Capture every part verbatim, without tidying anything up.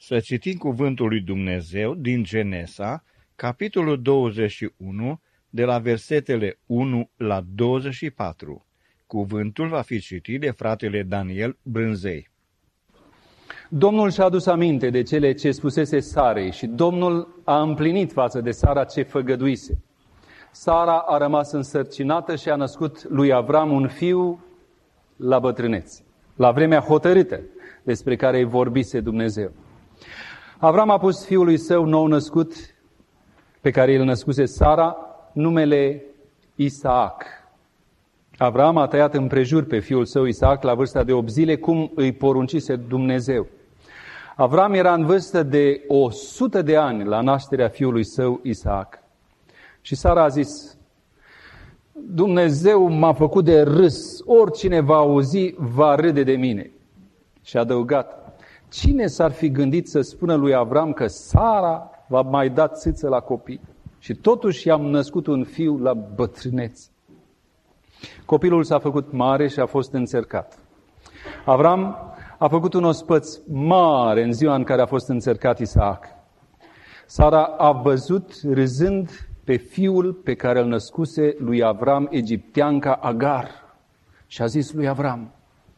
Să citim cuvântul lui Dumnezeu din Genesa, capitolul douăzeci și unu, de la versetele unu la douăzeci și patru. Cuvântul va fi citit de fratele Daniel Brânzei. Domnul și-a adus aminte de cele ce spusese Sarei și Domnul a împlinit față de Sara ce făgăduise. Sara a rămas însărcinată și a născut lui Avram un fiu la bătrânețe, la vremea hotărâtă despre care îi vorbise Dumnezeu. Avram a pus fiului său nou născut, pe care îl născuse Sara, numele Isaac. Avram a tăiat împrejur pe fiul său Isaac la vârsta de opt zile, cum îi poruncise Dumnezeu. Avram era în vârstă de o sută de ani la nașterea fiului său Isaac. Și Sara a zis: Dumnezeu m-a făcut de râs, oricine va auzi va râde de mine. Și a adăugat: cine s-ar fi gândit să spună lui Avram că Sara va mai da țâță la copii? Și totuși i-am născut un fiu la bătrânețe. Copilul s-a făcut mare și a fost înțărcat. Avram a făcut un ospăț mare în ziua în care a fost înțărcat Isaac. Sara a văzut râzând pe fiul pe care îl născuse lui Avram egipteanca Agar și a zis lui Avram: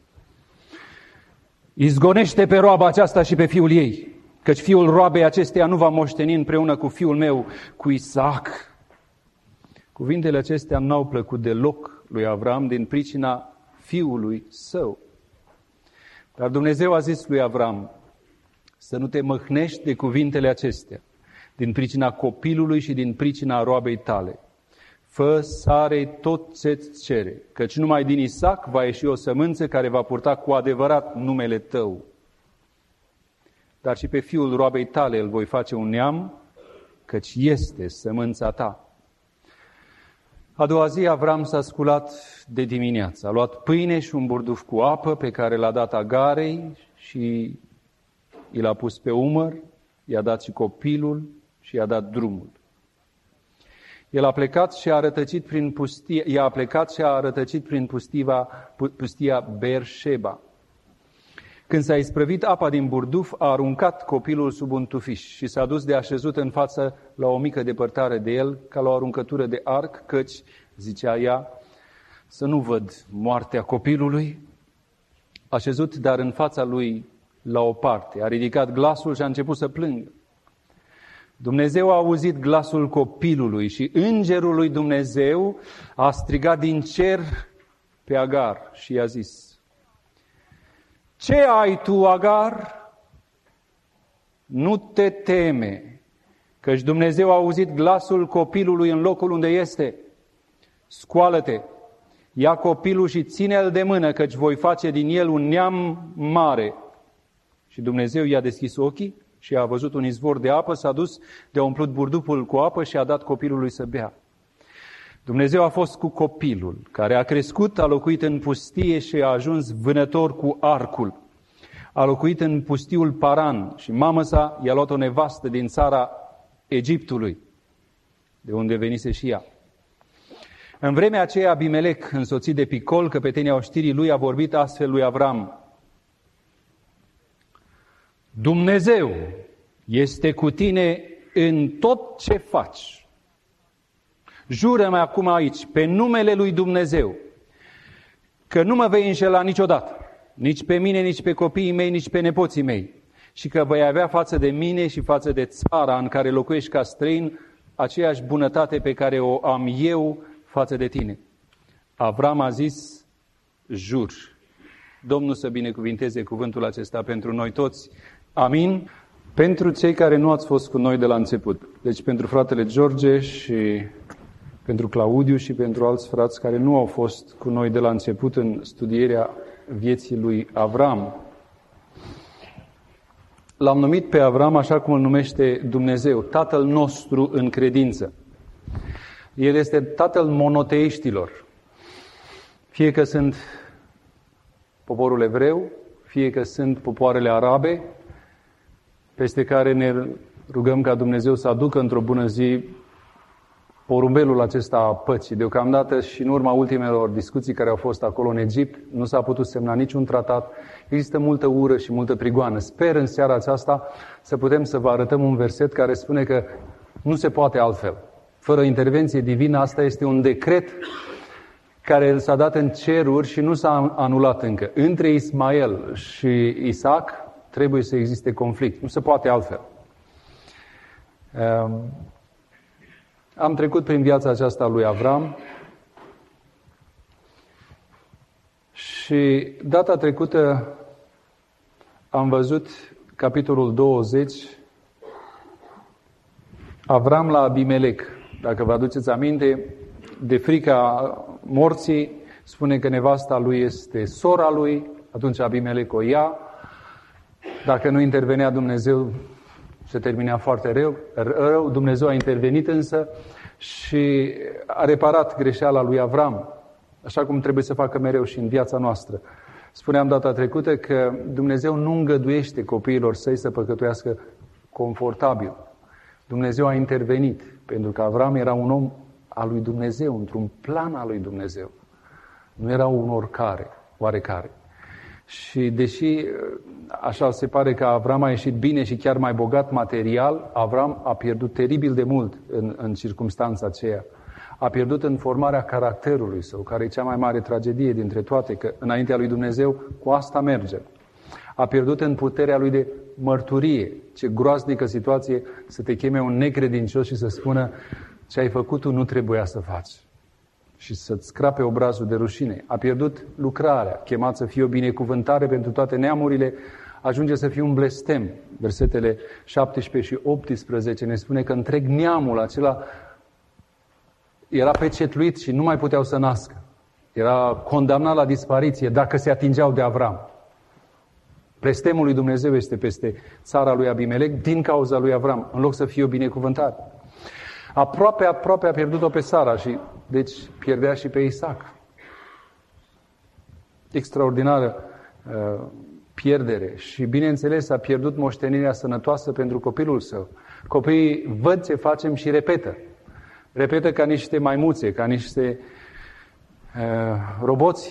izgonește pe roaba aceasta și pe fiul ei, căci fiul roabei acesteia nu va moșteni împreună cu fiul meu, cu Isaac. Cuvintele acestea n-au plăcut deloc lui Avram din pricina fiului său. Dar Dumnezeu a zis lui Avram să nu te mâhnești de cuvintele acestea, din pricina copilului și din pricina roabei tale. Fă Sarei tot ce-ți cere, căci numai din Isaac va ieși o sămânță care va purta cu adevărat numele tău. Dar și pe fiul roabei tale îl voi face un neam, căci este sămânța ta. A doua zi Avram s-a sculat de dimineață. A luat pâine și un burduf cu apă pe care l-a dat Agarei și i l-a pus pe umăr, i-a dat și copilul și i-a dat drumul. El a plecat și a rătăcit prin pustia, i-a plecat și a rătăcit prin pustiva, pustia Beersheba. Când s-a isprăvit apa din burduf, a aruncat copilul sub un tufiș și s-a dus de așezut în față la o mică depărtare de el, ca la o aruncătură de arc, căci, zicea ea, să nu văd moartea copilului. A șezut, dar în fața lui, la o parte, a ridicat glasul și a început să plângă. Dumnezeu a auzit glasul copilului și îngerul lui Dumnezeu a strigat din cer pe Agar și i-a zis: ce ai tu, Agar? Nu te teme, căci Dumnezeu a auzit glasul copilului în locul unde este. Scoală-te, ia copilul și ține-l de mână, căci voi face din el un neam mare. Și Dumnezeu i-a deschis ochii și a văzut un izvor de apă, s-a dus, de-a umplut burduful cu apă și a dat copilului să bea. Dumnezeu a fost cu copilul, care a crescut, a locuit în pustie și a ajuns vânător cu arcul. A locuit în pustiul Paran și mamă sa i-a luat o nevastă din țara Egiptului, de unde venise și ea. În vremea aceea Abimelec, însoțit de Picol, căpetenia oștirii lui, a vorbit astfel lui Avram: Dumnezeu este cu tine în tot ce faci. Jură-mă acum aici, pe numele lui Dumnezeu, că nu mă vei înșela niciodată, nici pe mine, nici pe copiii mei, nici pe nepoții mei, și că vei avea față de mine și față de țara în care locuiești ca străin aceeași bunătate pe care o am eu față de tine. Avram a zis: jur. Domnul să binecuvinteze cuvântul acesta pentru noi toți. Amin. Pentru cei care nu ați fost cu noi de la început, deci pentru fratele George și pentru Claudiu și pentru alți frați care nu au fost cu noi de la început în studierea vieții lui Avram. L-am numit pe Avram așa cum îl numește Dumnezeu, Tatăl nostru în credință. El este Tatăl monoteiștilor, fie că sunt poporul evreu, fie că sunt popoarele arabe, peste care ne rugăm ca Dumnezeu să aducă într-o bună zi porumbelul acesta a păcii. Deocamdată și în urma ultimelor discuții care au fost acolo în Egipt, nu s-a putut semna niciun tratat. Există multă ură și multă prigoană. Sper în seara aceasta să putem să vă arătăm un verset care spune că nu se poate altfel. Fără intervenție divină, asta este un decret care s-a dat în ceruri și nu s-a anulat încă. Între Ismael și Isaac trebuie să existe conflict. Nu se poate altfel. Am trecut prin viața aceasta lui Avram și data trecută am văzut capitolul douăzeci, Avram la Abimelec. Dacă vă aduceți aminte, de frica morții, spune că nevasta lui este sora lui, atunci Abimelec o ia. Dacă nu intervenea Dumnezeu, se termina foarte rău, rău. Dumnezeu a intervenit însă și a reparat greșeala lui Avram, așa cum trebuie să facă mereu și în viața noastră. Spuneam data trecută că Dumnezeu nu îngăduiește copiilor săi să păcătuiască confortabil. Dumnezeu a intervenit, pentru că Avram era un om al lui Dumnezeu, într-un plan al lui Dumnezeu. Nu era un oricare, oarecare. Și deși așa se pare că Avram a ieșit bine și chiar mai bogat material, Avram a pierdut teribil de mult în, în circumstanța aceea. A pierdut în formarea caracterului său, care e cea mai mare tragedie dintre toate, că înaintea lui Dumnezeu cu asta merge. A pierdut în puterea lui de mărturie. Ce groaznică situație să te cheme un necredincios și să spună ce ai făcut tu nu trebuia să faci. Și să-ți scrape obrazul de rușine. A pierdut lucrarea, chemat să fie o binecuvântare pentru toate neamurile, ajunge să fie un blestem. Versetele șaptesprezece și optsprezece ne spune că întreg neamul acela era pecetluit și nu mai puteau să nască. Era condamnat la dispariție dacă se atingeau de Avram. Blestemul lui Dumnezeu este peste țara lui Abimelec din cauza lui Avram, în loc să fie o binecuvântare. Aproape, aproape a pierdut-o pe Sara și deci pierdea și pe Isaac. Extraordinară uh, pierdere și bineînțeles a pierdut moștenirea sănătoasă pentru copilul său. Copiii văd ce facem și repetă. Repetă ca niște maimuțe, ca niște uh, roboți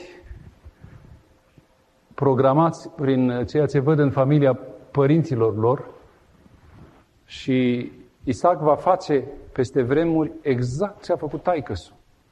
programați prin ceea ce văd în familia părinților lor și Isaac va face peste vremuri exact ce a făcut taică-su.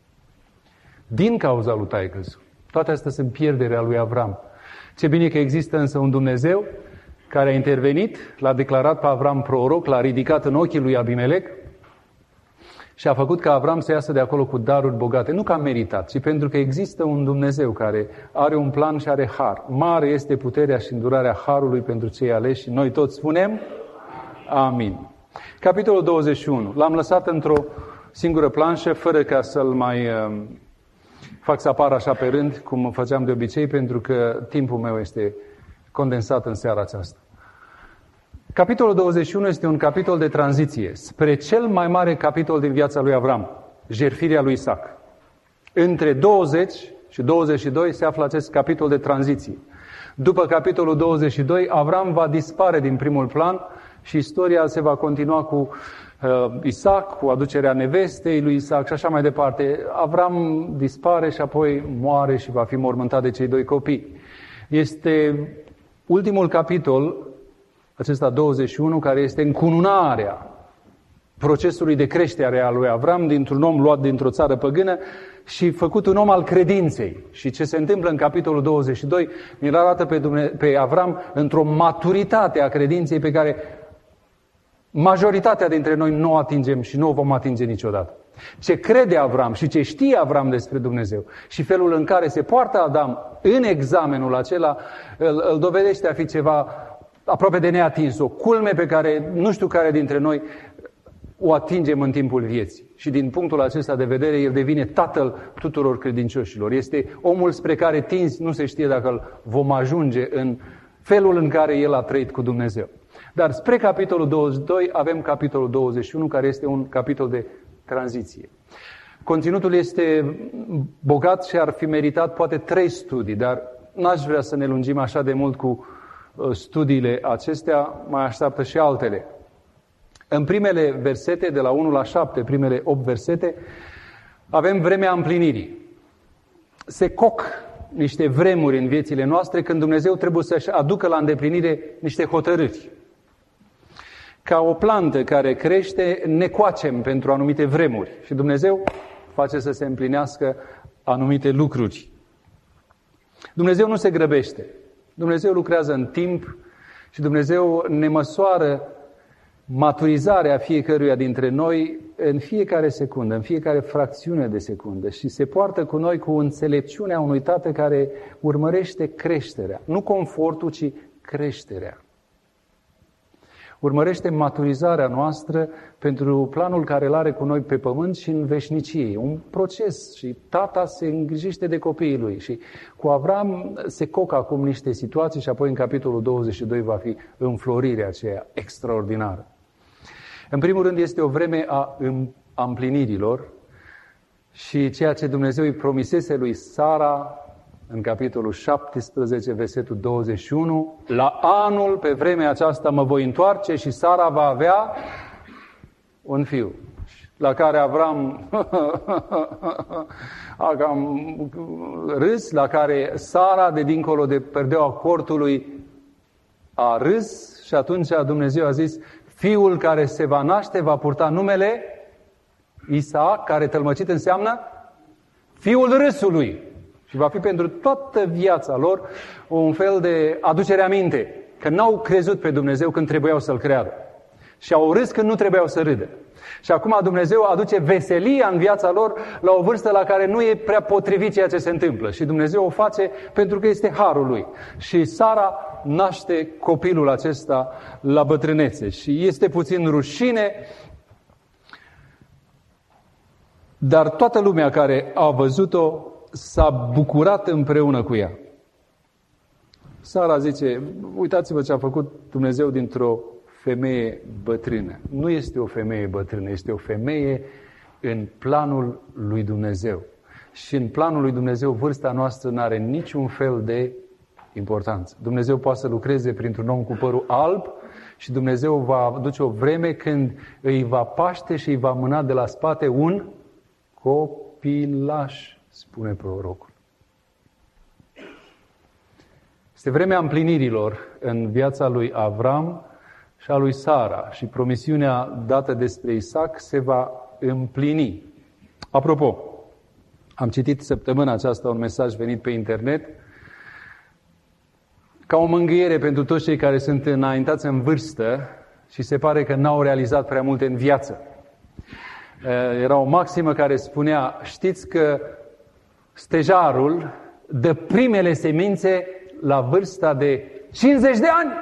Din cauza lui taică-su. Toate astea sunt pierderea lui Avram. Ce bine că există însă un Dumnezeu care a intervenit, l-a declarat pe Avram proroc, l-a ridicat în ochii lui Abimelec și a făcut ca Avram să iasă de acolo cu daruri bogate. Nu că a meritat, ci pentru că există un Dumnezeu care are un plan și are har. Mare este puterea și îndurarea harului pentru cei aleși și noi toți spunem amin. Capitolul douăzeci și unu. L-am lăsat într-o singură planșă, fără ca să-l mai uh, fac să apară așa pe rând, cum făceam de obicei, pentru că timpul meu este condensat în seara aceasta. Capitolul douăzeci și unu este un capitol de tranziție spre cel mai mare capitol din viața lui Avram, jertfirea lui Isaac. Între douăzeci și douăzeci și doi se află acest capitol de tranziție. După capitolul douăzeci și doi, Avram va dispare din primul plan și istoria se va continua cu uh, Isaac, cu aducerea nevestei lui Isaac și așa mai departe. Avram dispare și apoi moare și va fi mormântat de cei doi copii. Este ultimul capitol, acesta douăzeci și unu, care este încununarea procesului de creștere a lui Avram dintr-un om luat dintr-o țară păgână și făcut un om al credinței. Și ce se întâmplă în capitolul douăzeci și doi ne-l arată pe, Dumne- pe Avram într-o maturitate a credinței pe care majoritatea dintre noi nu o atingem și nu o vom atinge niciodată. Ce crede Avram și ce știe Avram despre Dumnezeu și felul în care se poartă Adam în examenul acela îl, îl dovedește a fi ceva aproape de neatins, o culme pe care nu știu care dintre noi o atingem în timpul vieții. Și din punctul acesta de vedere, el devine tatăl tuturor credincioșilor. Este omul spre care tinzi, nu se știe dacă îl vom ajunge în felul în care el a trăit cu Dumnezeu. Dar spre capitolul douăzeci și doi avem capitolul douăzeci și unu, care este un capitol de tranziție. Conținutul este bogat și ar fi meritat poate trei studii, dar n-aș vrea să ne lungim așa de mult cu studiile acestea, mai așteaptă și altele. În primele versete, de la unu la șapte, primele opt versete, avem vremea împlinirii. Se coc niște vremuri în viețile noastre când Dumnezeu trebuie să-și aducă la îndeplinire niște hotărâri. Ca o plantă care crește, ne coacem pentru anumite vremuri și Dumnezeu face să se împlinească anumite lucruri. Dumnezeu nu se grăbește. Dumnezeu lucrează în timp și Dumnezeu ne măsoară maturizarea fiecăruia dintre noi în fiecare secundă, în fiecare fracțiune de secundă și se poartă cu noi cu înțelepciunea unui tată care urmărește creșterea. Nu confortul, ci creșterea. Urmărește maturizarea noastră pentru planul care îl are cu noi pe pământ și în veșnicie. Un proces și tata se îngrijește de copiii lui și cu Avram se cocă acum niște situații și apoi în capitolul douăzeci și doi va fi înflorirea aceea extraordinară. În primul rând este o vreme a împlinirilor și ceea ce Dumnezeu îi promisese lui Sara în capitolul șaptesprezece, versetul douăzeci și unu, la anul, pe vremea aceasta, mă voi întoarce și Sara va avea un fiu. La care Avram a cam râs, la care Sara, de dincolo de perdeaua cortului, a râs și atunci Dumnezeu a zis, fiul care se va naște va purta numele Isaac, care tălmăcit înseamnă fiul râsului. Și va fi pentru toată viața lor un fel de aducere aminte că n-au crezut pe Dumnezeu când trebuiau să-L creadă. Și au râs când nu trebuiau să râdă. Și acum Dumnezeu aduce veselia în viața lor la o vârstă la care nu e prea potrivit ceea ce se întâmplă. Și Dumnezeu o face pentru că este harul Lui. Și Sara naște copilul acesta la bătrânețe. Și este puțin rușine, dar toată lumea care a văzut-o s-a bucurat împreună cu ea. Sara zice, uitați-vă ce a făcut Dumnezeu dintr-o femeie bătrână. Nu este o femeie bătrână, este o femeie în planul lui Dumnezeu. Și în planul lui Dumnezeu vârsta noastră nu are niciun fel de importanță. Dumnezeu poate să lucreze printr-un om cu părul alb și Dumnezeu va aduce o vreme când îi va paște și îi va mâna de la spate un copilaș, spune prorocul. Este vremea împlinirilor în viața lui Avram și a lui Sara și promisiunea dată despre Isaac se va împlini. Apropo, am citit săptămâna aceasta un mesaj venit pe internet ca o mângâiere pentru toți cei care sunt înaintați în vârstă și se pare că n-au realizat prea multe în viață. Era o maximă care spunea, știți că stejarul dă primele semințe la vârsta de cincizeci de ani.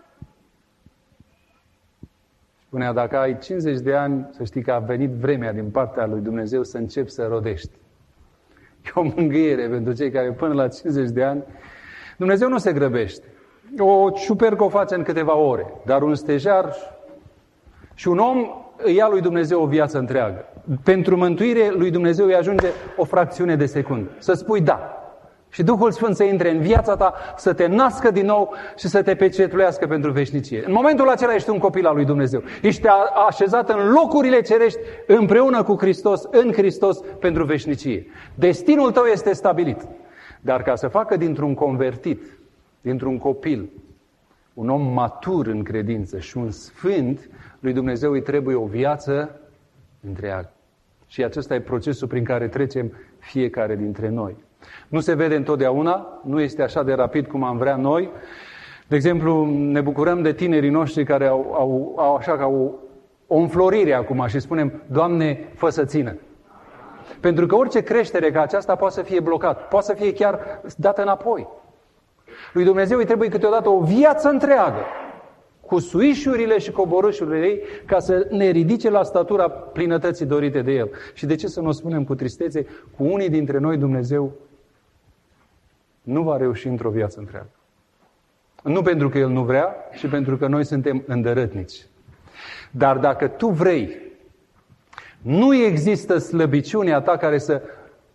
Spunea, dacă ai cincizeci de ani, să știi că a venit vremea din partea lui Dumnezeu să începi să rodești. E o mângâiere pentru cei care până la cincizeci de ani, Dumnezeu nu se grăbește. O ciupercă o face în câteva ore, dar un stejar și un om îi ia lui Dumnezeu o viață întreagă. Pentru mântuire lui Dumnezeu îi ajunge o fracțiune de secundă. Să spui da. Și Duhul Sfânt să intre în viața ta, să te nască din nou și să te pecetluiască pentru veșnicie. În momentul acela ești un copil al lui Dumnezeu. Ești așezat în locurile cerești împreună cu Hristos, în Hristos, pentru veșnicie. Destinul tău este stabilit. Dar ca să facă dintr-un convertit, dintr-un copil, un om matur în credință și un sfânt, lui Dumnezeu îi trebuie o viață întreagă. Și acesta e procesul prin care trecem fiecare dintre noi. Nu se vede întotdeauna, nu este așa de rapid cum am vrea noi. De exemplu, ne bucurăm de tinerii noștri care au, au, au așa ca o, o înflorire acum și spunem, Doamne, fă să țină. Pentru că orice creștere ca aceasta poate să fie blocat, poate să fie chiar dată înapoi. Lui Dumnezeu îi trebuie câteodată o viață întreagă, cu suișurile și coborâșurile ei, ca să ne ridice la statura plinătății dorite de El. Și de ce să nu o spunem cu tristețe? Cu unii dintre noi Dumnezeu nu va reuși într-o viață întreagă. Nu pentru că El nu vrea, ci pentru că noi suntem îndărătnici. Dar dacă tu vrei, nu există slăbiciunea ta care să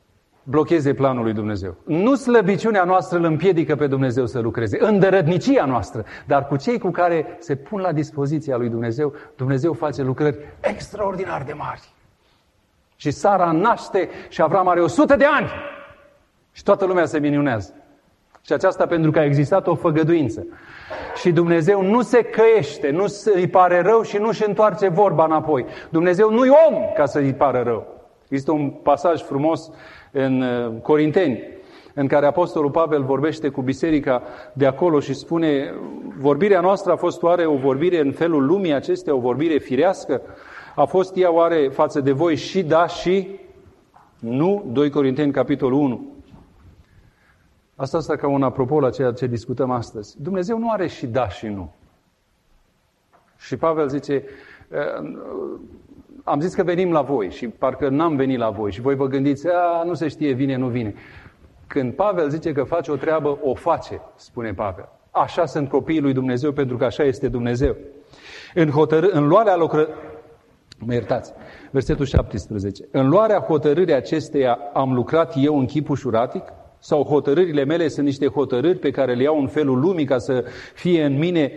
blocheze planul lui Dumnezeu. Nu slăbiciunea noastră îl împiedică pe Dumnezeu să lucreze, îndărătnicia noastră, dar cu cei cu care se pun la dispoziția lui Dumnezeu, Dumnezeu face lucrări extraordinar de mari. Și Sara naște și Avram are o sută de ani și toată lumea se minunează. Și aceasta pentru că a existat o făgăduință. Și Dumnezeu nu se căiește, nu îi pare rău și nu își întoarce vorba înapoi. Dumnezeu nu-i om ca să îi pară rău. Există un pasaj frumos în Corinteni, în care Apostolul Pavel vorbește cu biserica de acolo și spune: vorbirea noastră a fost oare o vorbire în felul lumii acestea, o vorbire firească? A fost ea oare față de voi și da și nu? doi Corinteni, capitolul unu. Asta asta ca un apropo la ceea ce discutăm astăzi. Dumnezeu nu are și da și nu. Și Pavel zice: am zis că venim la voi și parcă n-am venit la voi. Și voi vă gândiți: a, nu se știe, vine, nu vine. Când Pavel zice că face o treabă, o face, spune Pavel. Așa sunt copiii lui Dumnezeu, pentru că așa este Dumnezeu. În, hotăr- în luarea lucră... Mă iertați, versetul șaptesprezece. În luarea hotărârii acesteia am lucrat eu în chip ușuratic? Sau hotărârile mele sunt niște hotărâri pe care le iau în felul lumii ca să fie în mine,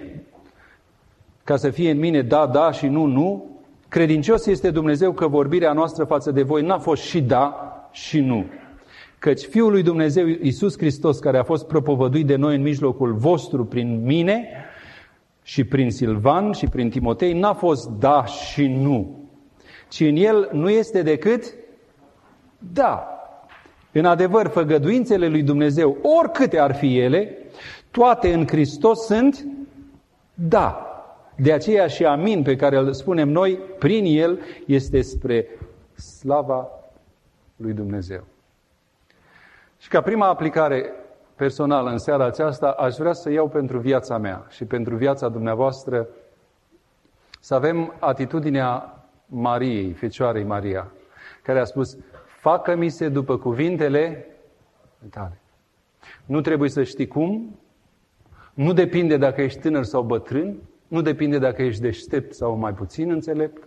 ca să fie în mine da, da și nu, nu? Credincios este Dumnezeu că vorbirea noastră față de voi n-a fost și da și nu. Căci Fiul lui Dumnezeu, Iisus Hristos, care a fost propovăduit de noi în mijlocul vostru prin mine și prin Silvan și prin Timotei, n-a fost da și nu, ci în el nu este decât da. În adevăr, făgăduințele lui Dumnezeu, oricâte ar fi ele, toate în Hristos sunt da. De aceea și amin pe care îl spunem noi, prin el, este spre slava lui Dumnezeu. Și ca prima aplicare personală în seara aceasta, aș vrea să iau pentru viața mea și pentru viața dumneavoastră să avem atitudinea Mariei, Fecioarei Maria, care a spus: facă-mi se după cuvintele tale. Nu trebuie să știi cum, nu depinde dacă ești tânăr sau bătrân, nu depinde dacă ești deștept sau mai puțin înțelept.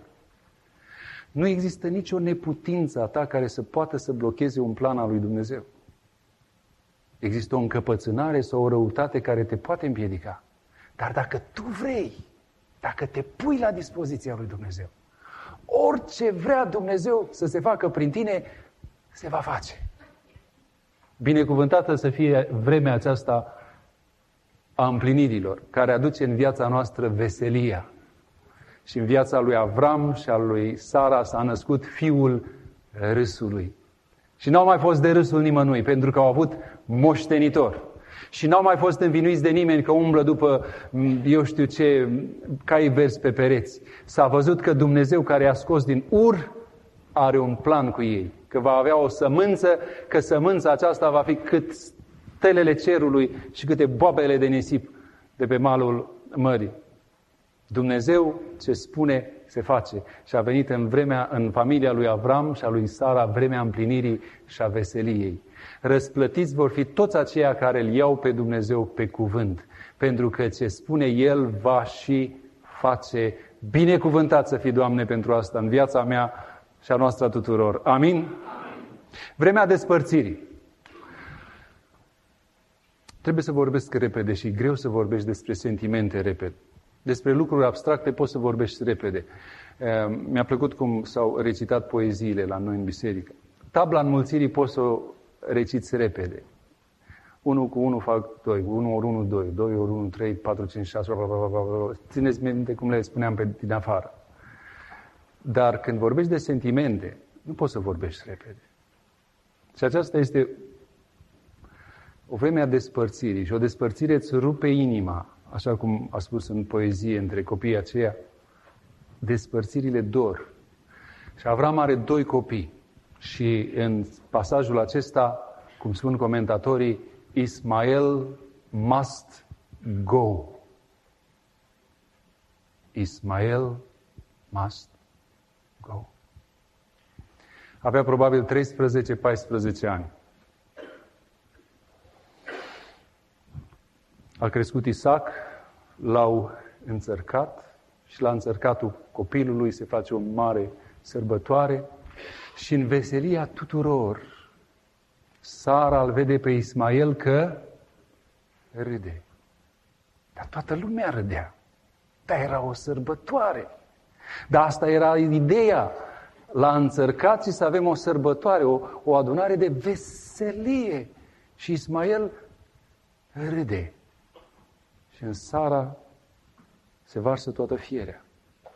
Nu există nicio neputință a ta care să poată să blocheze un plan al lui Dumnezeu. Există o încăpățânare sau o răutate care te poate împiedica. Dar dacă tu vrei, dacă te pui la dispoziția lui Dumnezeu, orice vrea Dumnezeu să se facă prin tine, se va face. Binecuvântată să fie vremea aceasta a împlinirilor, care aduce în viața noastră veselia. Și în viața lui Avram și a lui Sara s-a născut fiul râsului. Și n-au mai fost de râsul nimănui, pentru că au avut moștenitor. Și n-au mai fost învinuiți de nimeni că umblă după, eu știu ce, cai verzi pe pereți. S-a văzut că Dumnezeu, care i-a scos din Ur, are un plan cu ei. Că va avea o sămânță, că sămânța aceasta va fi cât stelele cerului și câte boabele de nisip de pe malul mării. Dumnezeu ce spune se face. Și a venit în vremea, în familia lui Avram și a lui Sara, vremea împlinirii și a veseliei. Răsplătiți vor fi toți aceia care îl iau pe Dumnezeu pe cuvânt, pentru că ce spune El va și face. Binecuvântat să fii, Doamne, pentru asta în viața mea și a noastră tuturor. Amin? Amin. Vremea despărțirii. Trebuie să vorbesc repede și greu să vorbești despre sentimente repede. Despre lucruri abstracte poți să vorbești repede. Mi-a plăcut cum s-au recitat poeziile la noi în biserică. Tabla înmulțirii poți să o reciți repede. unu cu unu fac doi, unu ori unu, doi, doi ori unu, trei, patru, cinci, șase, țineți minte cum le spuneam pe din afară. Dar când vorbești de sentimente, nu poți să vorbești repede. Și aceasta este o vreme a despărțirii. Și o despărțire îți rupe inima, așa cum a spus în poezie între copiii aceia. Despărțirile dor. Și Avram are doi copii. Și în pasajul acesta, cum spun comentatorii, Ismael must go. Ismael must go. Avea probabil treisprezece paisprezece ani. A crescut Isaac, l-au înțărcat și la înțărcatul copilului se face o mare sărbătoare și în veselia tuturor Sara îl vede pe Ismael că râde. Dar toată lumea râdea. Dar era o sărbătoare. Dar asta era ideea. La înțărcații să avem o sărbătoare, o, o adunare de veselie. Și Ismael râde. Și în Sara se varsă toată fierea.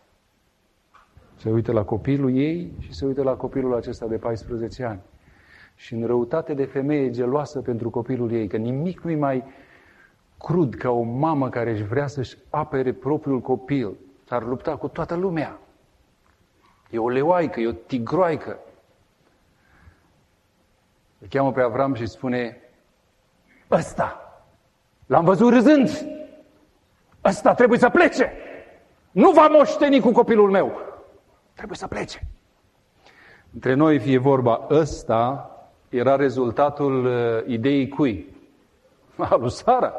Se uită la copilul ei și se uită la copilul acesta de paisprezece ani. Și în răutate de femeie geloasă pentru copilul ei, că nimic nu-i mai crud ca o mamă care își vrea să-și apere propriul copil. S-ar lupta cu toată lumea. E o leoaică, e o tigroaică. Îl cheamă pe Avram și spune: ăsta, l-am văzut râzând, ăsta trebuie să plece. Nu va moșteni cu copilul meu. Trebuie să plece. Între noi fie vorba, ăsta era rezultatul uh, ideii cui? A lui Sara.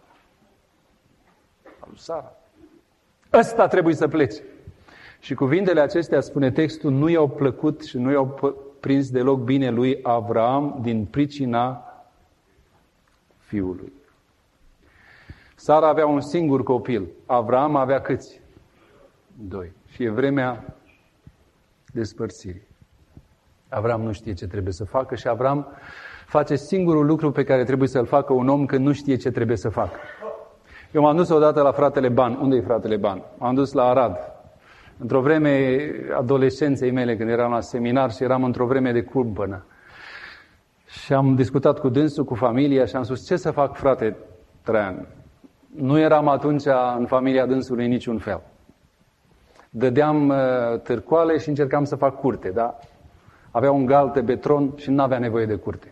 A lui Sara. Ăsta trebuie să plece. Și cuvintele acestea, spune textul, nu i-au plăcut și nu i-au prins deloc bine lui Avram din pricina fiului. Sara avea un singur copil. Avram avea câți? Doi. Și e vremea despărțirii. Avram nu știe ce trebuie să facă și Avram face singurul lucru pe care trebuie să-l facă un om când nu știe ce trebuie să facă. Eu m-am dus odată la fratele Ban. Unde e fratele Ban? M-am dus la Arad. Într-o vreme adolescenței mele, când eram la seminar și eram într-o vreme de cumpănă. Și am discutat cu dânsul, cu familia și am spus: ce să fac, frate Traian? Nu eram atunci în familia dânsului niciun fel. Dădeam uh, târcoale și încercam să fac curte, da? Avea un gal de beton și nu avea nevoie de curte.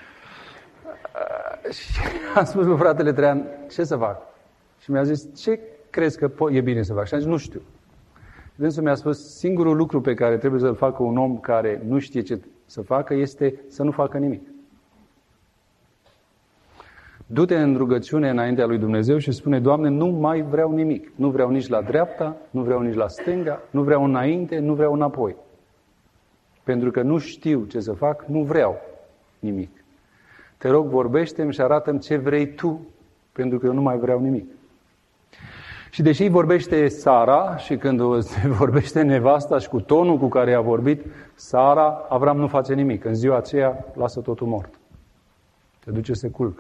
Uh, și am spus lui fratele Traian: ce să fac? Și mi-a zis: ce crezi că e bine să fac? Și am zis: nu știu. Dânsul mi-a spus: singurul lucru pe care trebuie să-l facă un om care nu știe ce să facă este să nu facă nimic. Du-te în rugăciune înaintea lui Dumnezeu și spune: Doamne, nu mai vreau nimic. Nu vreau nici la dreapta, nu vreau nici la stânga, nu vreau înainte, nu vreau înapoi. Pentru că nu știu ce să fac, nu vreau nimic. Te rog, vorbește-mi și arată-mi ce vrei Tu, pentru că eu nu mai vreau nimic. Și deși vorbește Sara și când vorbește nevasta și cu tonul cu care a vorbit Sara, Avram nu face nimic. În ziua aceea lasă totul mort. Se duce, se culcă.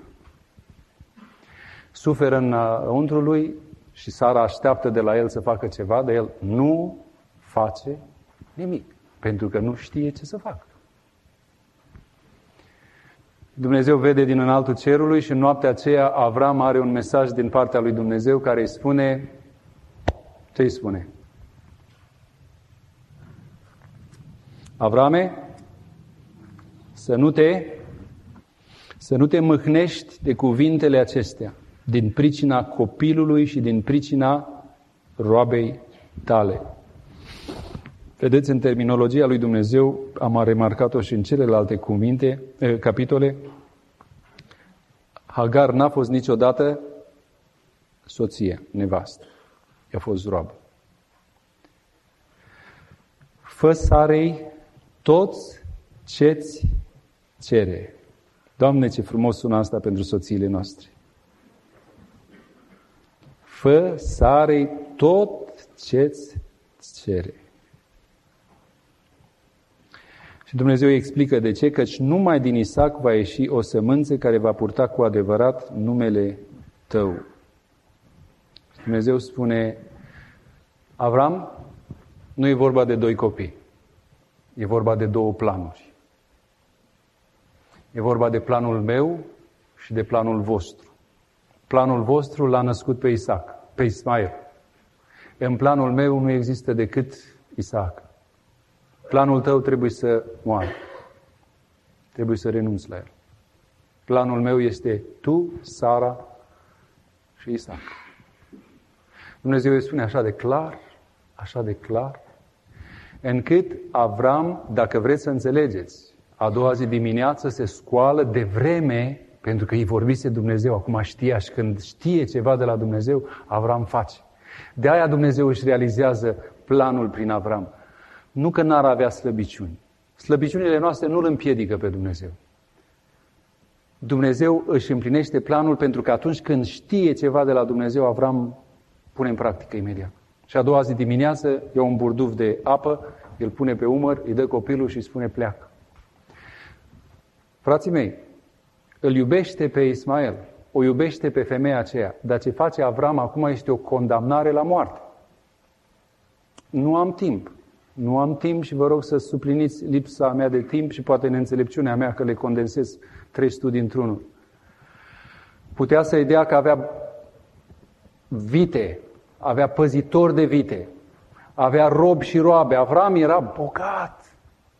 Suferă înăuntru lui și Sara așteaptă de la el să facă ceva, dar el nu face nimic, pentru că nu știe ce să facă. Dumnezeu vede din înaltul cerului și în noaptea aceea Avram are un mesaj din partea lui Dumnezeu care îi spune, ce îi spune? Avrame, să nu te, să nu te mâhnești de cuvintele acestea, din pricina copilului și din pricina roabei tale. Vedeți, în terminologia lui Dumnezeu, am remarcat-o și în celelalte cuvinte, eh, capitole, Hagar n-a fost niciodată soție, nevastă. I-a fost roabă. Fă Sarei toți ce-ți cere. Doamne, ce frumos sună asta pentru soțiile noastre. Fă Sarei tot ce-ți cere. Și Dumnezeu îi explică de ce, căci numai din Isaac va ieși o sămânță care va purta cu adevărat numele tău. Și Dumnezeu spune, Avram, nu e vorba de doi copii, e vorba de două planuri. E vorba de planul meu și de planul vostru. Planul vostru l-a născut pe Isaac, pe Ismael. În planul meu nu există decât Isaac. Planul tău trebuie să moară. Trebuie să renunți la el. Planul meu este tu, Sara și Isaac. Dumnezeu îi spune așa de clar, așa de clar, încât Avram, dacă vreți să înțelegeți, a doua zi dimineață se scoală de vreme, pentru că îi vorbise Dumnezeu, acum știa și când știe ceva de la Dumnezeu, Avram face. De aia Dumnezeu își realizează planul prin Avram. Nu că n-ar avea slăbiciuni. Slăbiciunile noastre nu îl împiedică pe Dumnezeu. Dumnezeu își împlinește planul pentru că atunci când știe ceva de la Dumnezeu, Avram pune în practică imediat. Și a doua zi dimineață ia un burduf de apă, îl pune pe umăr, îi dă copilul și îi spune pleacă. Frații mei, îl iubește pe Ismael, o iubește pe femeia aceea, dar ce face Avram acum este o condamnare la moarte. Nu am timp. Nu am timp și vă rog să supliniți lipsa mea de timp și poate neînțelepciunea mea că le condensez trei studii într-unul. Putea să-i dea că avea vite, avea păzitori de vite, avea robi și roabe. Avram era bogat.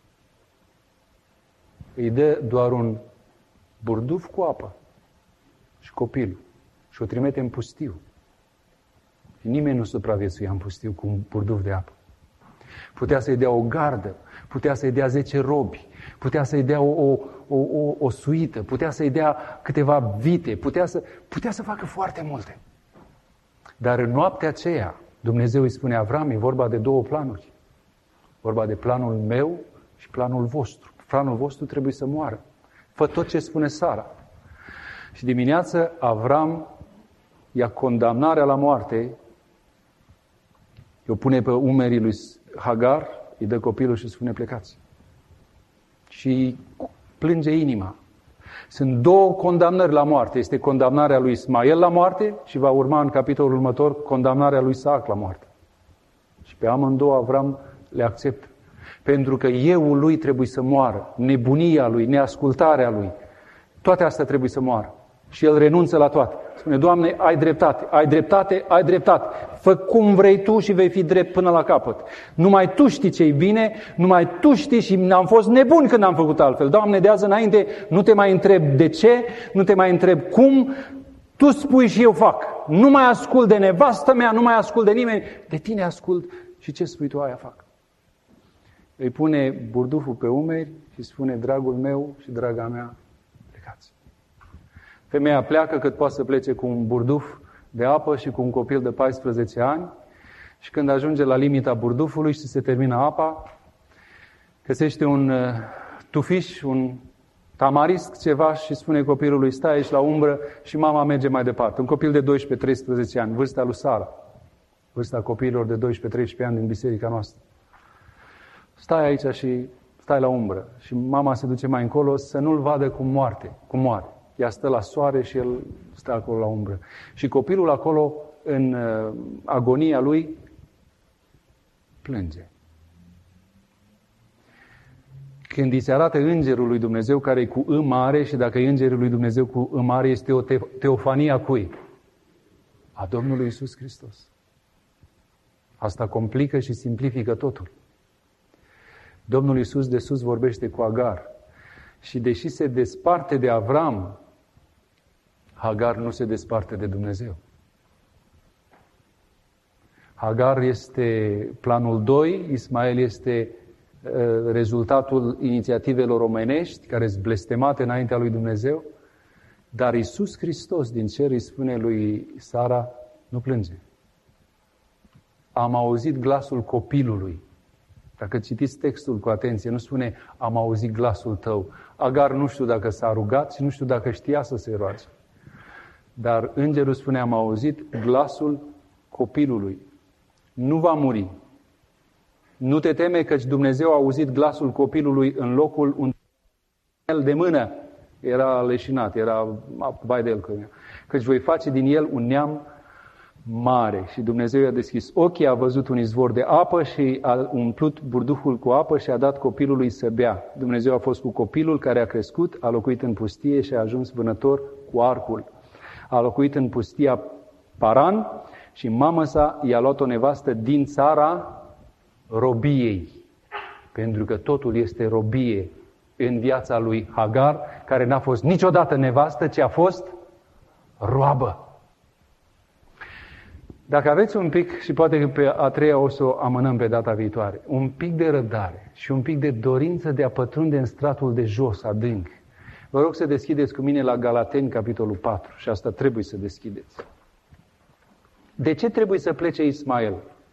Îi dă doar un burduf cu apă și copilul și o trimite în pustiu. Și nimeni nu supraviețuia în pustiu cu un burduf de apă. Putea să-i dea o gardă, putea să-i dea zece robi, putea să-i dea o, o, o, o, o suită, putea să-i dea câteva vite, putea să, putea să facă foarte multe. Dar în noaptea aceea, Dumnezeu îi spune Avram, e vorba de două planuri. Vorba de planul meu și planul vostru. Planul vostru trebuie să moară. Fă tot ce spune Sara. Și dimineață Avram ia condamnarea la moarte, o pune pe umerii lui Hagar, îi dă copilul și spune plecați. Și plânge inima. Sunt două condamnări la moarte. Este condamnarea lui Ismael la moarte și va urma în capitolul următor condamnarea lui Isaac la moarte. Și pe amândouă Avram le acceptă. Pentru că euul lui trebuie să moară, nebunia lui, neascultarea lui, toate astea trebuie să moară. Și el renunță la toate. Spune, Doamne, ai dreptate, ai dreptate, ai dreptate. Fă cum vrei Tu și vei fi drept până la capăt. Numai Tu știi ce-i bine, numai Tu știi și am fost nebun când am făcut altfel. Doamne, de azi înainte nu te mai întreb de ce, nu te mai întreb cum, Tu spui și eu fac. Nu mai ascult de nevastă mea, nu mai ascult de nimeni, de Tine ascult și ce spui Tu aia fac. Îi pune burduful pe umeri și spune, dragul meu și draga mea, plecați. Femeia pleacă cât poate să plece cu un burduf de apă și cu un copil de paisprezece ani și când ajunge la limita burdufului și se termină apa, găsește un tufiș, un tamarisc, ceva și spune copilului, stai aici la umbră și mama merge mai departe. Un copil de doisprezece-treisprezece ani, vârsta lui Sara, vârsta copiilor de doisprezece-treisprezece ani din biserica noastră. Stai aici și stai la umbră. Și mama se duce mai încolo să nu-l vadă cum moarte, cum moare. Ea stă la soare și el stă acolo la umbră. Și copilul acolo, în uh, agonia lui, plânge. Când îi se arată îngerul lui Dumnezeu, care e cu î mare, și dacă e îngerul lui Dumnezeu cu î mare, este o te- teofanie a cui? A Domnului Iisus Hristos. Asta complică și simplifică totul. Domnul Iisus de sus vorbește cu Agar. Și deși se desparte de Avram, Hagar nu se desparte de Dumnezeu. Hagar este planul doi, Ismael este uh, rezultatul inițiativelor omenești, care sunt blestemate înaintea lui Dumnezeu, dar Iisus Hristos din cer îi spune lui Sara, nu plânge. Am auzit glasul copilului. Dacă citiți textul cu atenție, nu spune, am auzit glasul tău. Agar nu știu dacă s-a rugat și nu știu dacă știa să se roage. Dar îngerul spune, am auzit glasul copilului. Nu va muri. Nu te teme căci Dumnezeu a auzit glasul copilului în locul unde el de mână era leșinat, era vai de el. Căci voi face din el un neam mare. Și Dumnezeu i-a deschis ochii, a văzut un izvor de apă și a umplut burduful cu apă și a dat copilului să bea. Dumnezeu a fost cu copilul care a crescut, a locuit în pustie și a ajuns vânător cu arcul. A locuit în pustia Paran și mama sa i-a luat o nevastă din țara robiei. Pentru că totul este robie în viața lui Hagar, care n-a fost niciodată nevastă, ci a fost roabă. Dacă aveți un pic, și poate că pe a treia o să o amânăm pe data viitoare, un pic de răbdare și un pic de dorință de a pătrunde în stratul de jos, adânc, vă rog să deschideți cu mine la Galateni, capitolul patru, și asta trebuie să deschideți. De ce trebuie să plece Ismael?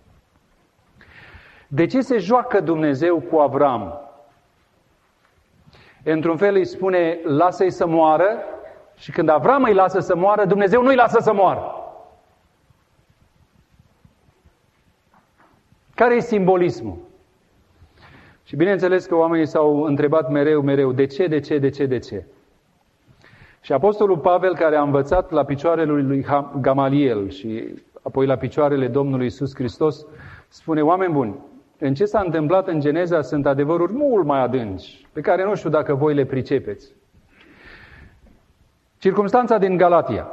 De ce se joacă Dumnezeu cu Avram? Într-un fel îi spune, lasă-i să moară, Și când Avram îi lasă să moară, Dumnezeu nu îi lasă să moară. Care e simbolismul? Și bineînțeles că oamenii s-au întrebat mereu, mereu, de ce, de ce, de ce, de ce? Și Apostolul Pavel, care a învățat la picioarele lui Gamaliel și apoi la picioarele Domnului Iisus Hristos, spune, oameni buni, în ce s-a întâmplat în Geneza sunt adevăruri mult mai adânci, pe care nu știu dacă voi le pricepeți. Circumstanța din Galatia.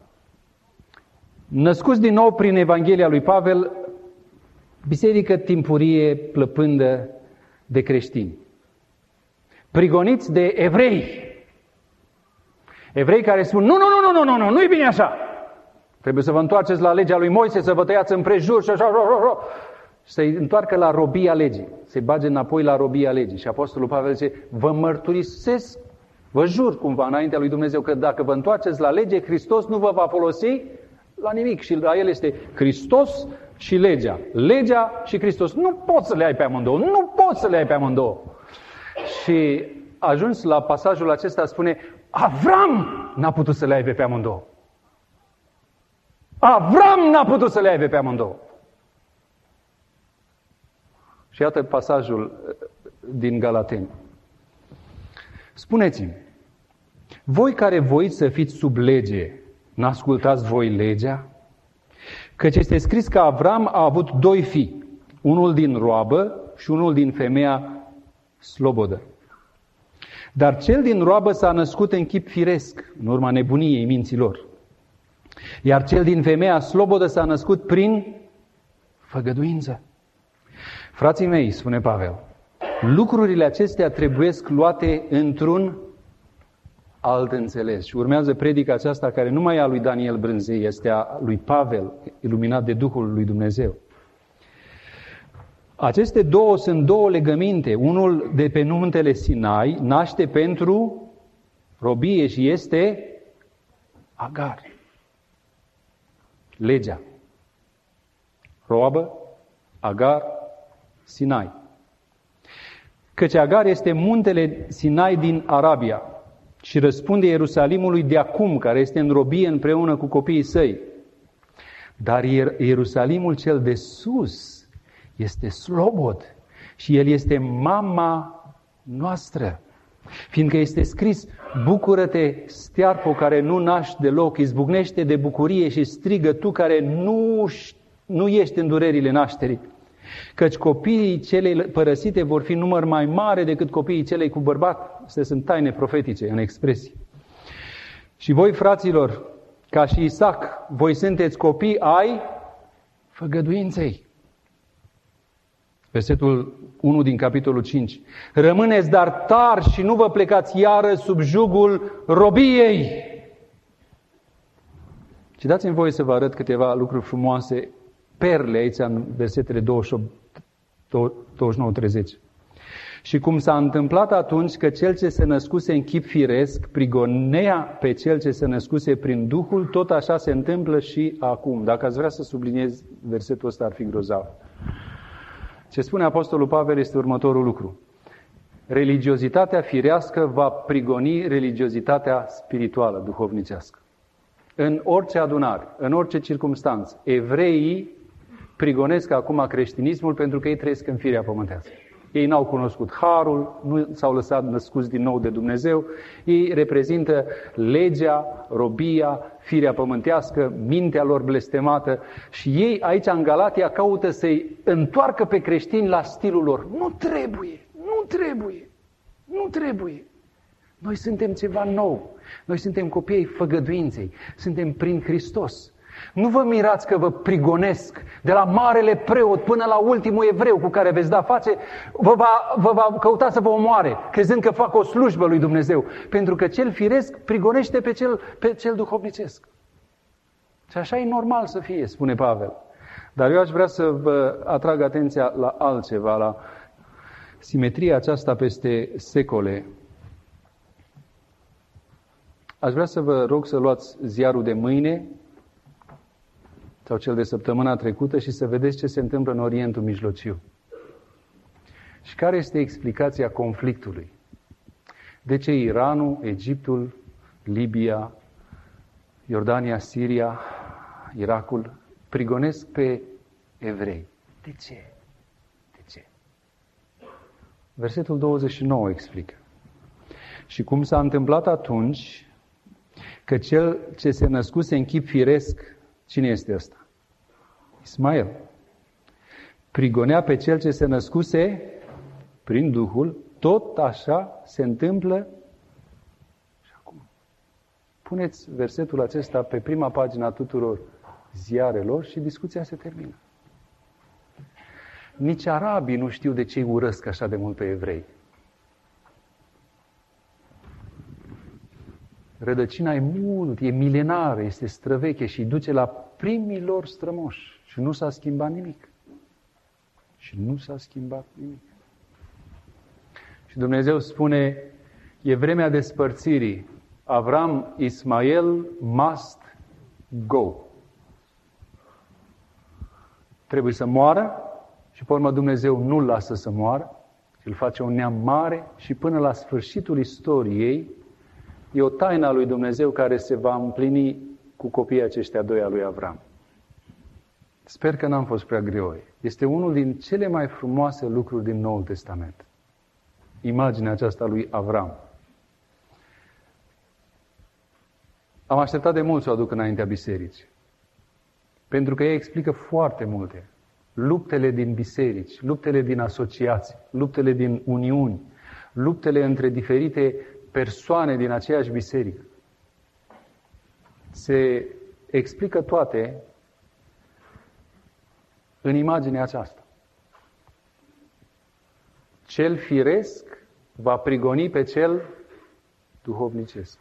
Născuți din nou prin Evanghelia lui Pavel, biserică timpurie plăpândă de creștini. Prigoniți de evrei. Evrei care spun, nu, nu, nu, nu, nu, nu, nu e bine așa. Trebuie să vă întoarceți la legea lui Moise, să vă tăiați împrejur și așa, așa, să-i întoarcă la robia legii, să-i bage înapoi la robia legii. Și Apostolul Pavel zice, vă mărturisesc, vă jur cumva înaintea lui Dumnezeu că dacă vă întoarceți la lege, Hristos nu vă va folosi la nimic. Și la el este Hristos și legea. Legea și Hristos. Nu poți să le ai pe amândouă. Nu poți să le ai pe amândouă. Și ajuns la pasajul acesta spune, Avram n-a putut să le aibă pe amândouă. Avram n-a putut să le aibă pe amândouă. Și iată pasajul din Galateni. Spuneți-mi, voi care voiți să fiți sub lege, n-ascultați voi legea? Căci este scris că Avram a avut doi fii, unul din roabă și unul din femeia slobodă. Dar cel din roabă s-a născut în chip firesc, în urma nebuniei minților. Iar cel din femeia slobodă s-a născut prin făgăduință. Frații mei, spune Pavel, lucrurile acestea trebuiesc luate într-un alt înțeles. Și urmează predica aceasta care nu mai e a lui Daniel Brânzei, este a lui Pavel, iluminat de Duhul lui Dumnezeu. Aceste două sunt două legăminte. Unul de pe muntele Sinai naște pentru robie și este Agar. Legea. Roabă, Agar, Sinai. Căci Agar este muntele Sinai din Arabia și răspunde Ierusalimului de acum, care este în robie împreună cu copiii săi. Dar Ierusalimul cel de sus este slobod și el este mama noastră. Fiindcă este scris, bucură-te, stearpo care nu naști deloc, izbucnește de bucurie și strigă tu care nu, nu ești în durerile nașterii. Căci copiii celei părăsite vor fi număr mai mare decât copiii celei cu bărbat. Astea sunt taine profetice în expresii. Și voi, fraților, ca și Isaac, voi sunteți copii ai făgăduinței. Versetul unu din capitolul cinci. Rămâneți dar tari și nu vă plecați iară sub jugul robiei. Și dați-mi voie să vă arăt câteva lucruri frumoase, perle aici în versetele douăzeci și opt, douăzeci și nouă treizeci. Și cum s-a întâmplat atunci că cel ce se născuse în chip firesc prigonea pe cel ce se născuse prin Duhul, tot așa se întâmplă și acum. Dacă ați vrea să subliniez versetul ăsta, ar fi grozav. Ce spune Apostolul Pavel este următorul lucru. Religiozitatea firească va prigoni religiozitatea spirituală, duhovnicească. În orice adunare, în orice circumstanță, evreii prigonesc acum creștinismul pentru că ei trăiesc în firea pământească. Ei n-au cunoscut harul, nu s-au lăsat născuți din nou de Dumnezeu. Ei reprezintă legea, robia, firea pământească, mintea lor blestemată. Și ei aici în Galatia caută să-i întoarcă pe creștini la stilul lor. Nu trebuie, nu trebuie, nu trebuie. Noi suntem ceva nou. Noi suntem copiii făgăduinței. Suntem prin Hristos. Nu vă mirați că vă prigonesc de la marele preot până la ultimul evreu cu care veți da face, vă va, vă va căuta să vă omoare, crezând că fac o slujbă lui Dumnezeu. Pentru că cel firesc prigonește pe cel, pe cel duhovnicesc. Și așa e normal să fie, spune Pavel. Dar eu aș vrea să vă atrag atenția la altceva, la simetria aceasta peste secole. Aș vrea să vă rog să luați ziarul de mâine sau cel de săptămâna trecută și să vedeți ce se întâmplă în Orientul Mijlociu. Și care este explicația conflictului? De ce Iranul, Egiptul, Libia, Iordania, Siria, Irakul, prigonesc pe evrei. De ce? De ce? Versetul douăzeci și nouă explică. Și cum s-a întâmplat atunci că cel ce se născuse în chip firesc, cine este ăsta? Ismael. Prigonea pe cel ce se născuse prin Duhul, tot așa se întâmplă și acum. Puneți versetul acesta pe prima pagină a tuturor ziarelor și discuția se termină. Nici arabii nu știu de ce îi urăsc așa de mult pe evrei. Rădăcina e mult, e milenară, este străveche și îi duce la primii lor strămoși. Și nu s-a schimbat nimic. Și nu s-a schimbat nimic. Și Dumnezeu spune, e vremea despărțirii. Avram, Ismael must go. Trebuie să moară și pe urmă Dumnezeu nu-l lasă să moară. Îl face un neam mare și până la sfârșitul istoriei e o taină a lui Dumnezeu care se va împlini cu copiii aceștia doi a lui Avram. Sper că n-am fost prea greoi. Este unul din cele mai frumoase lucruri din Noul Testament. Imaginea aceasta lui Avram. Am așteptat de mult să o aduc înaintea bisericii. Pentru că ea explică foarte multe. Luptele din biserici, luptele din asociații, luptele din uniuni, luptele între diferite persoane din aceeași biserică. Se explică toate în imaginea aceasta. Cel firesc va prigoni pe cel duhovnicesc.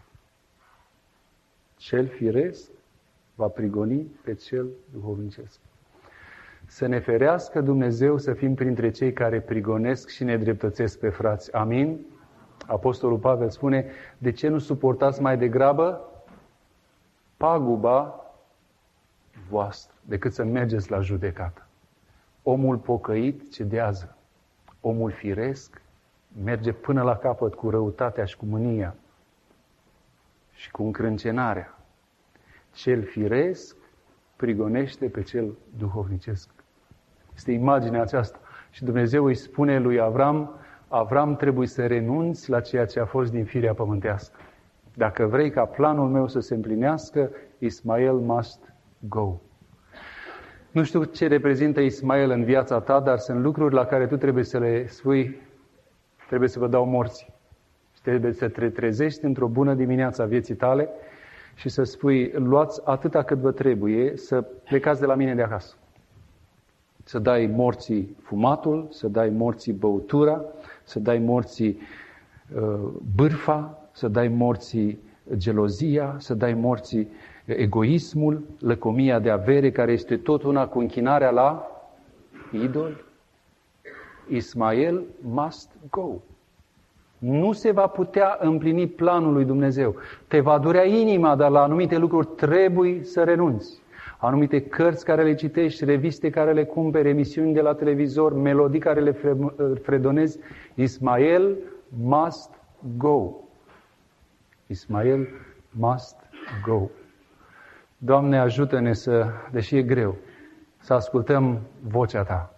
Cel firesc va prigoni pe cel duhovnicesc. Să ne ferească Dumnezeu să fim printre cei care prigonesc și ne dreptățesc pe frați. Amin? Apostolul Pavel spune, de ce nu suportați mai degrabă paguba voastră decât să mergeți la judecată? Omul pocăit cedează. Omul firesc merge până la capăt cu răutatea și cu mânia și cu încrâncenarea. Cel firesc prigonește pe cel duhovnicesc. Este imaginea aceasta. Și Dumnezeu îi spune lui Avram, Avram, trebuie să renunți la ceea ce a fost din firea pământească. Dacă vrei ca planul meu să se împlinească, Ismael must go. Nu știu ce reprezintă Ismael în viața ta, dar sunt lucruri la care tu trebuie să le spui, trebuie să vă dau morții. Și trebuie să te trezești într-o bună dimineață a vieții tale și să spui, luați atâta cât vă trebuie, să plecați de la mine de acasă. Să dai morții fumatul, să dai morții băutura, să dai morții uh, bârfa, să dai morții gelozia, să dai morții egoismul, lăcomia de avere, care este tot una cu închinarea la idol. Ismael must go. Nu se va putea împlini planul lui Dumnezeu. Te va durea inima, dar la anumite lucruri trebuie să renunți. Anumite cărți care le citești, reviste care le cumperi, emisiuni de la televizor, melodii care le fredonezi. Ismael must go. Ismael must go. Doamne, ajută-ne să, deși e greu, să ascultăm vocea Ta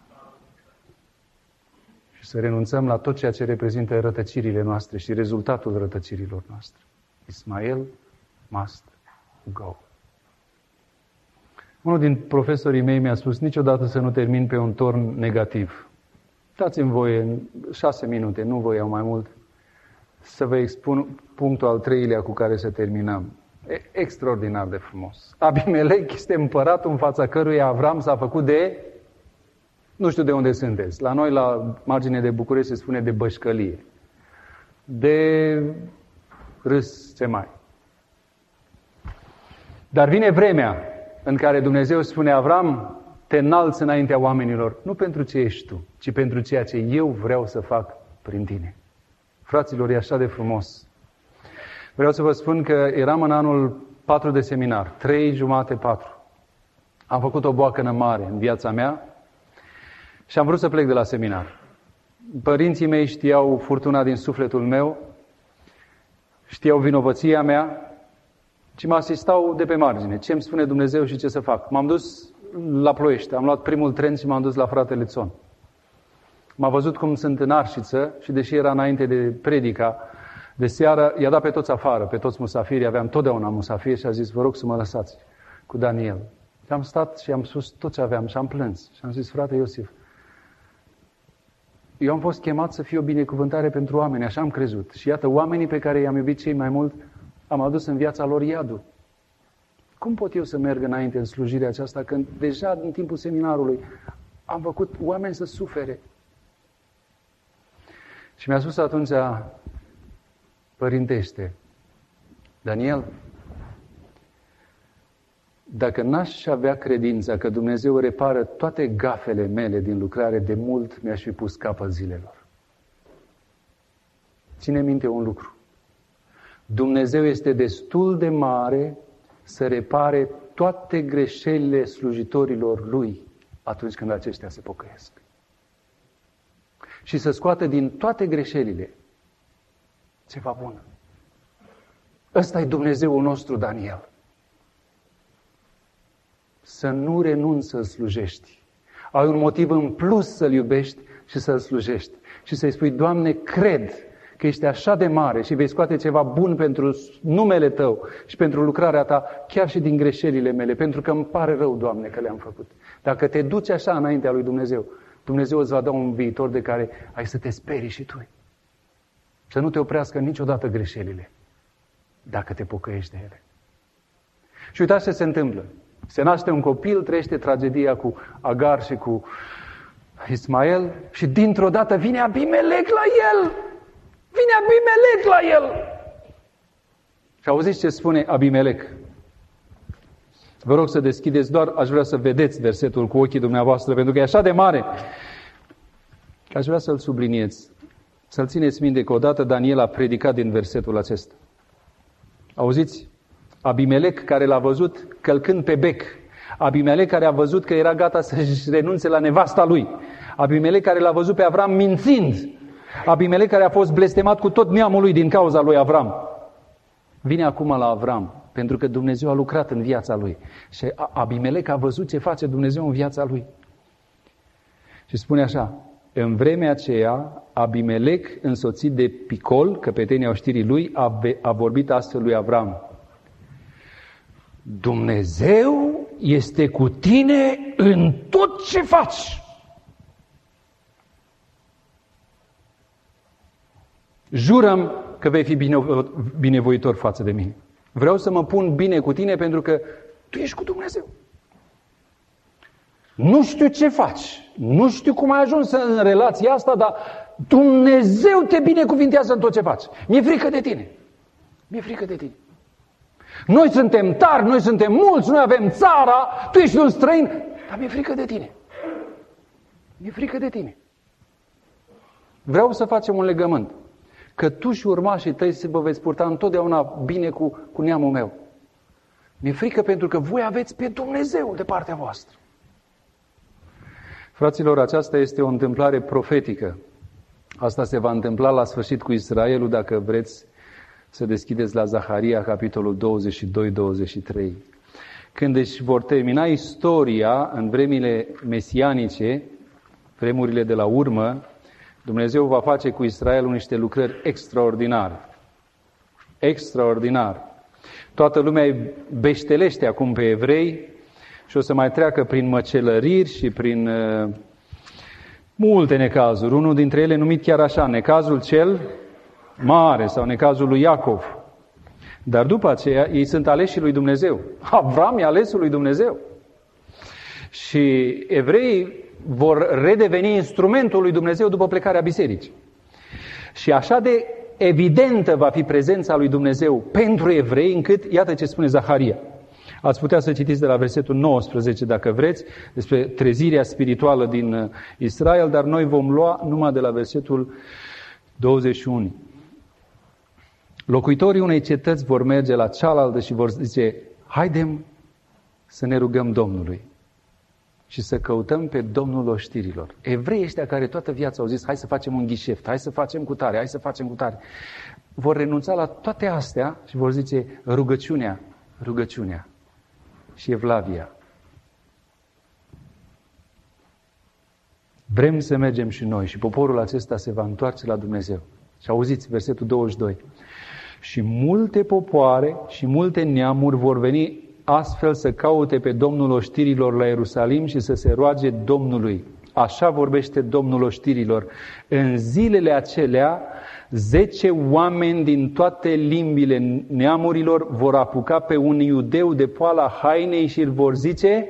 și să renunțăm la tot ceea ce reprezintă rătăcirile noastre și rezultatul rătăcirilor noastre. Ismael must go. Unul din profesorii mei mi-a spus, niciodată să nu termin pe un torn negativ. Dați-mi voie în șase minute, nu vă iau mai mult, să vă expun punctul al treilea cu care să terminăm. E extraordinar de frumos. Abimelec este împăratul în fața căruia Avram s-a făcut de... Nu știu de unde sunteți. La noi, la margine de București, se spune de bășcălie. De râs, ce mai. Dar vine vremea în care Dumnezeu spune, Avram, te înalți înaintea oamenilor, nu pentru ce ești tu, ci pentru ceea ce eu vreau să fac prin tine. Fraților, e așa de frumos. Vreau să vă spun că eram în anul patru de seminar, trei jumate, patru. Am făcut o boacănă mare în viața mea și am vrut să plec de la seminar. Părinții mei știau furtuna din sufletul meu știau vinovăția mea, ci mă asistau de pe margine. Ce îmi spune Dumnezeu și ce să fac? M-am dus la Ploiești, am luat primul tren și m-am dus la fratele Țon. M-a văzut cum sunt în arșiță și deși era înainte de predica, de seară, i-a dat pe toți afară, pe toți musafirii, aveam totdeauna musafiri și a zis, vă rog să mă lăsați cu Daniel. Și am stat și am sus tot ce aveam și am plâns. Și am zis, frate Iosif, eu am fost chemat să fiu o binecuvântare pentru oameni, așa am crezut. Și iată, oamenii pe care i-am iubit cei mai mult, am adus în viața lor iadul. Cum pot eu să merg înainte în slujirea aceasta, când deja din timpul seminarului am făcut oameni să sufere? Și mi-a spus atunci, părintește, Daniel, dacă n-aș avea credința că Dumnezeu repară toate gafele mele din lucrare, de mult mi-aș fi pus capăt zilelor. Ține minte un lucru. Dumnezeu este destul de mare să repare toate greșelile slujitorilor Lui atunci când aceștia se pocăiesc. Și să scoată din toate greșelile ceva bun. Ăsta e Dumnezeul nostru, Daniel. Să nu renunți să-L slujești. Ai un motiv în plus să-L iubești și să-L slujești. Și să-i spui, Doamne, cred că ești așa de mare și vei scoate ceva bun pentru numele Tău și pentru lucrarea Ta, chiar și din greșelile mele, pentru că îmi pare rău, Doamne, că le-am făcut. Dacă te duci așa înaintea lui Dumnezeu, Dumnezeu îți va da un viitor de care ai să te sperii și tu. Să nu te oprească niciodată greșelile, dacă te pocăiești de ele. Și uitați ce se întâmplă. Se naște un copil, trăiește tragedia cu Agar și cu Ismael și dintr-o dată vine Abimelec la el. Vine Abimelec la el. Și auziți ce spune Abimelec? Vă rog să deschideți, doar aș vrea să vedeți versetul cu ochii dumneavoastră, pentru că e așa de mare că aș vrea să-l subliniez. Să-l țineți minte că odată Daniel a predicat din versetul acesta. Auziți? Abimelec care l-a văzut călcând pe bec. Abimelec care a văzut că era gata să-și renunțe la nevasta lui. Abimelec care l-a văzut pe Avram mințind. Abimelec care a fost blestemat cu tot neamul lui din cauza lui Avram. Vine acum la Avram, pentru că Dumnezeu a lucrat în viața lui. Și Abimelec a văzut ce face Dumnezeu în viața lui. Și spune așa, în vremea aceea, Abimelec, însoțit de Picol, căpetenia oștirii lui, a, a vorbit astfel lui Avram. Dumnezeu este cu tine în tot ce faci. Jurăm că vei fi bine, binevoitor față de mine. Vreau să mă pun bine cu tine pentru că tu ești cu Dumnezeu. Nu știu ce faci, nu știu cum ai ajuns în relația asta, dar Dumnezeu te binecuvintează în tot ce faci. Mi-e frică de tine. Mi-e frică de tine. Noi suntem tari, noi suntem mulți, noi avem țara, tu ești un străin, dar mi-e frică de tine. Mi-e frică de tine. Vreau să facem un legământ. Că tu și urmașii tăi se vă veți purta întotdeauna bine cu, cu neamul meu. Mi-e frică pentru că voi aveți pe Dumnezeu de partea voastră. Fraților, aceasta este o întâmplare profetică. Asta se va întâmpla la sfârșit cu Israelul, dacă vreți să deschideți la Zaharia, capitolul douăzeci și doi douăzeci și trei. Când își vor termina istoria în vremile mesianice, vremurile de la urmă, Dumnezeu va face cu Israelul niște lucrări extraordinare. Extraordinar. Toată lumea îi beștelește acum pe evrei și o să mai treacă prin măcelăriri și prin uh, multe necazuri. Unul dintre ele numit chiar așa, necazul cel mare sau necazul lui Iacov. Dar după aceea ei sunt aleșii lui Dumnezeu. Avram e alesul lui Dumnezeu. Și evreii vor redeveni instrumentul lui Dumnezeu după plecarea bisericii. Și așa de evidentă va fi prezența lui Dumnezeu pentru evrei, încât, iată ce spune Zaharia. Ați putea să citiți de la versetul nouăsprezece, dacă vreți, despre trezirea spirituală din Israel, dar noi vom lua numai de la versetul douăzeci și unu. Locuitorii unei cetăți vor merge la cealaltă și vor zice, haidem să ne rugăm Domnului. și să căutăm pe Domnul oștirilor. Evreii ăștia care toată viața au zis, hai să facem un ghișeft, hai să facem cu tare, hai să facem cu tare, vor renunța la toate astea și vor zice rugăciunea, rugăciunea și evlavia. Vrem să mergem și noi și poporul acesta se va întoarce la Dumnezeu. Și auziți versetul douăzeci și doi. Și multe popoare și multe neamuri vor veni astfel să caute pe Domnul oștirilor la Ierusalim și să se roage Domnului. Așa vorbește Domnul oștirilor. În zilele acelea, zece oameni din toate limbile neamurilor vor apuca pe un iudeu de poala hainei și îl vor zice: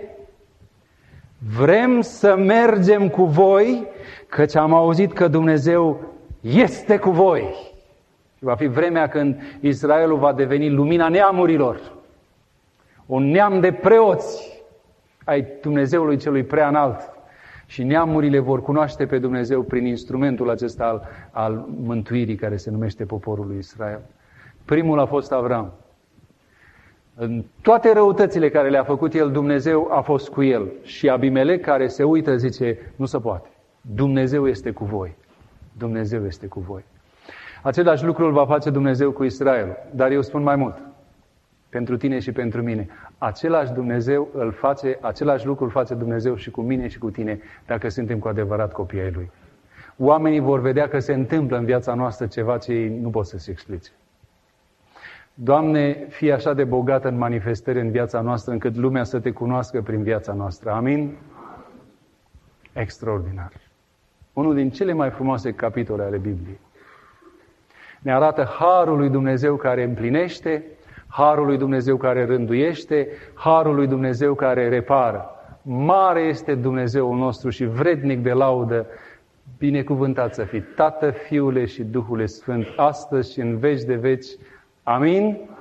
vrem să mergem cu voi, căci am auzit că Dumnezeu este cu voi. Va fi vremea când Israelul va deveni lumina neamurilor. Un neam de preoți ai Dumnezeului celui prea înalt. Și neamurile vor cunoaște pe Dumnezeu prin instrumentul acesta al, al mântuirii care se numește poporul lui Israel. Primul a fost Avram. În toate răutățile care le-a făcut el, Dumnezeu a fost cu el. Și Abimelec, care se uită, zice, nu se poate. Dumnezeu este cu voi. Dumnezeu este cu voi. Același lucru îl va face Dumnezeu cu Israel. Dar eu spun mai mult. Pentru tine și pentru mine. Același Dumnezeu îl face, același lucru îl face Dumnezeu și cu mine și cu tine, dacă suntem cu adevărat copii ai Lui. Oamenii vor vedea că se întâmplă în viața noastră ceva ce ei nu pot să se explice. Doamne, fii așa de bogată în manifestări în viața noastră, încât lumea să te cunoască prin viața noastră. Amin? Extraordinar. Unul din cele mai frumoase capitole ale Bibliei. Ne arată harul lui Dumnezeu care împlinește, harul lui Dumnezeu care rânduiește, harul lui Dumnezeu care repară. Mare este Dumnezeul nostru și vrednic de laudă. Binecuvântat să fii, Tată, Fiule și Duhul Sfânt, astăzi și în veci de veci. Amin?